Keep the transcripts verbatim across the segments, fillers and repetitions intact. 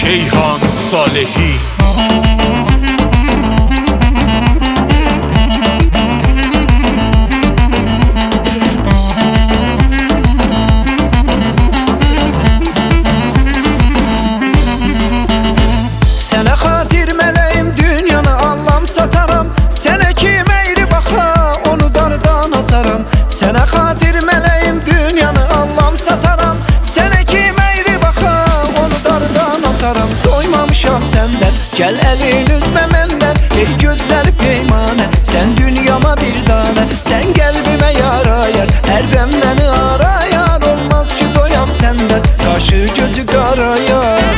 Ceyhan Salehi. Sənə xatir mələyim dünyanı allam sataram. Sənə kim əyri baxa onu dardan asaram. Sənə xatir mələyim dünyanı allam sataram. Sənə kim əyri baxa onu dardan asaram. Doymamışam səndən, gəl əlin üzmə məndən. Ey gözləri peymanə, sən dünyama bir danə. Sən qəlbimə yarayar, hərdən məni arayar. Olmaz ki doyam səndən, qaşı gözü qarayar.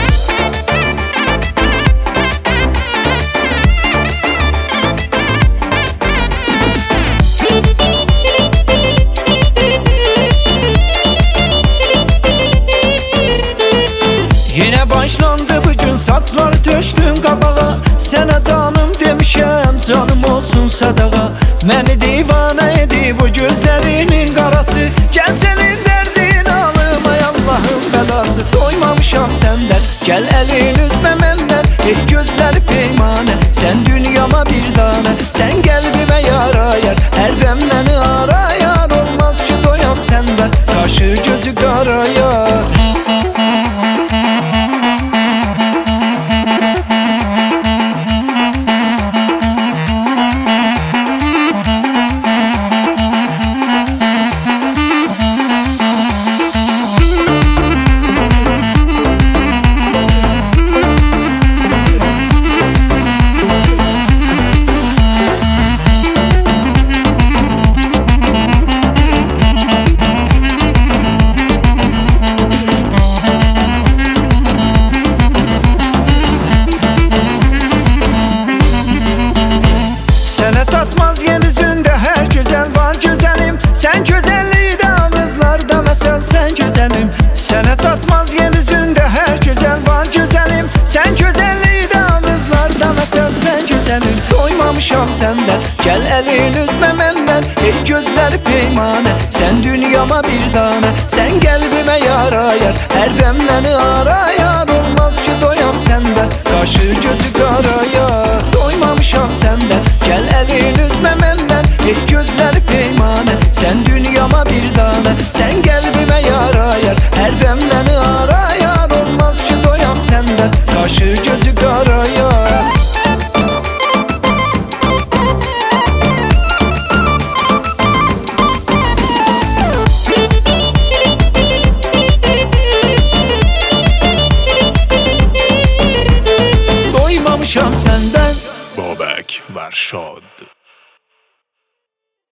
Yine başlandı bu gün, saçları töşdün qabağa. Sənə canım demişəm, canım olsun sadağa. Məni divanə edib bu gözlərinin qarası. Gəl sənin dərdin alım, ay Allahın bəlası. Doymamışam səndən, gəl əlin üzmə məndən. Ey gözləri peymanə, sən dünyama bir danə. Sən qəlbimə yarayar, hərdən məni arayar. Olmaz ki doyam səndən, qaşı gözü qarayar. Sənə çatmaz yeryüzündə hər gözəl var gözəlim. Sən gözəllikdə ağızlarda məsəl sən gözəlim. Sənə çatmaz yeryüzündə hər gözəl var gözəlim. Sən gözəllikdə ağızlarda məsəl sən gözəlim. Doymamışam səndən, gəl əlin üzmə məndən. Ey gözləri peymanə, sən dünyama bir danə. Sən qəlbimə yarayar, hərdən məni arayar. Olmaz ki doyam səndən, qaşı gözü qarayar. Doymamışam səndən, gəl əlin üzmə məndən. Ey gözləri peymanə, sən dünyama bir danə. Sən qəlbimə yarayar, hərdən məni arayar. Olmaz ki doyam səndən, qaşı gözü qarayar. Doymamışam səndən. Babək Vərşad.